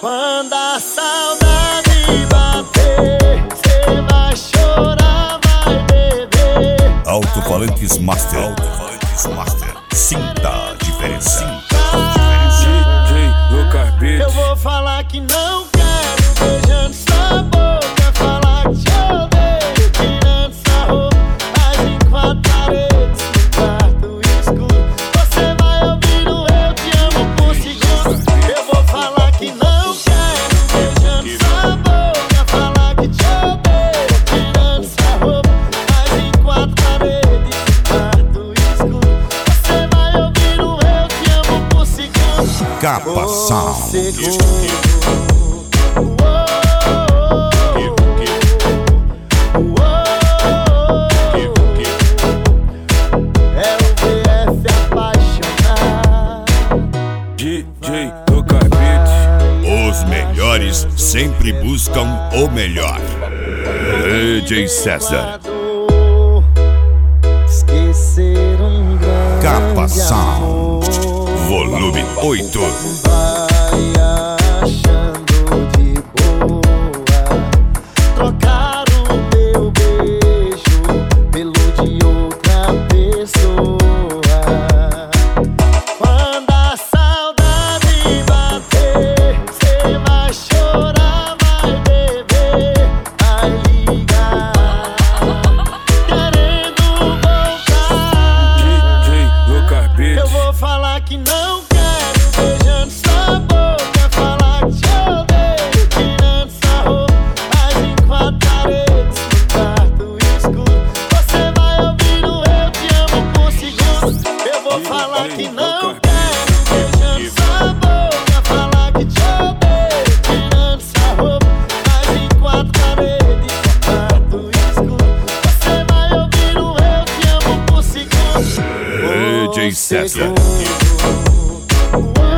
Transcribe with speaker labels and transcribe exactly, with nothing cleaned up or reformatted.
Speaker 1: Quando a saudade bater, cê vai chorar, vai beber.
Speaker 2: Alto-falantes Master. Alto-falantes Master. Sinta a diferença.
Speaker 3: D J Lucas Beat.
Speaker 1: Eu vou falar que não quero, beijando sua boca. Falar que te odeio, tirando sua roupa. Mas em quatro paredes, no quarto escuro, você vai ouvir o eu te amo por segundos. Eu vou falar que não quero, beijando sua boca. Falar que te odeio, tirando sua roupa. Mas em quatro paredes, no quarto escuro, você vai ouvir o eu te amo por segundos.
Speaker 2: Capa Sound.
Speaker 1: É o V F apaixonado.
Speaker 3: D J Lucas Beat.
Speaker 2: Os melhores sempre buscam o melhor. D J César.
Speaker 1: Esquecer um grande
Speaker 2: Capa Sound.
Speaker 1: amor.
Speaker 2: Volume oito.
Speaker 1: Vai achando de boa trocar o meu beijo pelo de outra pessoa. Quando a saudade bater, cê vai chorar, vai beber, vai ligar, querendo voltar.
Speaker 3: D J Lucas Beat.
Speaker 1: Eu vou falar que não quero, beijando sua boca. Falar que te odeio, tirando sua roupa. Mas em quatro paredes, no quarto escuro, você vai ouvir o eu te amo por segundos. Eu vou falar que não quero, beijando sua boca. Falar que te odeio, tirando sua roupa. Mas em quatro paredes, no quarto escuro, você vai ouvir o eu te amo por segundos.
Speaker 2: D J César.
Speaker 1: Segundo.